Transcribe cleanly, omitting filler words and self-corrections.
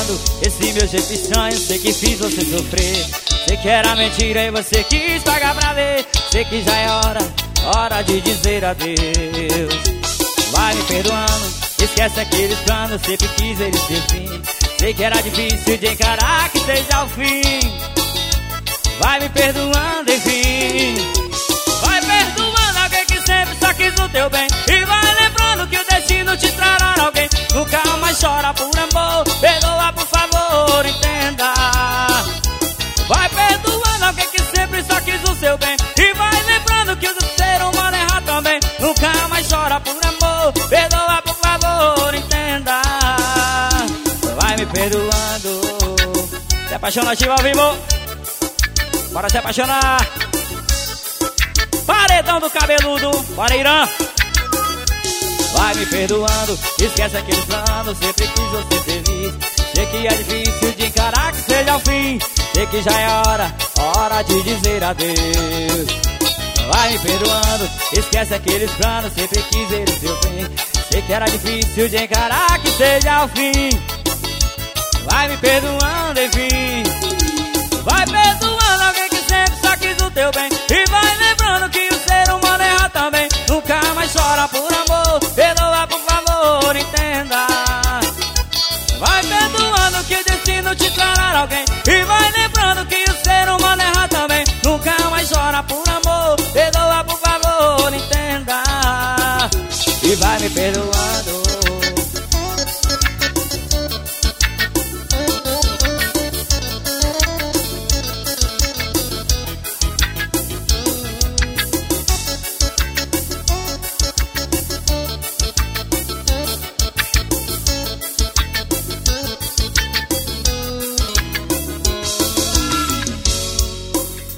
perdoando esse meu jeito estranho. Sei que fiz você sofrer, sei que era mentira e você quis pagar pra ver. Sei que já é hora de dizer adeus. Vai me perdoando, esquece aqueles planos, sempre quis eles ter fim. Sei que era difícil de encarar que seja o fim. Vai me perdoando, enfim. Vai perdoando alguém que sempre só quis o teu bem. E vai lembrando que o destino te trará alguém. Nunca mais chora por amor, perdoa por favor, entenda. Vai perdoando alguém que sempre só quis o seu bem. E vai lembrando que o ser humano erra também. Nunca mais chora por amor, perdoa por favor, entenda. Vai me perdoando. Se apaixona ativo ao vivo. Bora se apaixonar. Paredão do cabeludo, bora Irã. Vai me perdoando, esquece aqueles planos, sempre quis você feliz. Sei que é difícil de encarar que seja o fim. Sei que já é hora de dizer adeus. Vai me perdoando, esquece aqueles planos, sempre quis ver o seu bem. Sei que era difícil de encarar que seja o fim. Vai me perdoando, enfim. Vai perdoando alguém que sempre só quis o teu bem. E vai lembrando que o ser humano erra também. Nunca mais chora por amor, perdoa por favor, entenda. Vai perdoando que o destino te trará alguém. E vai lembrando que o ser humano erra também. Nunca mais chora por amor, perdoa por favor, entenda. E vai me perdoando.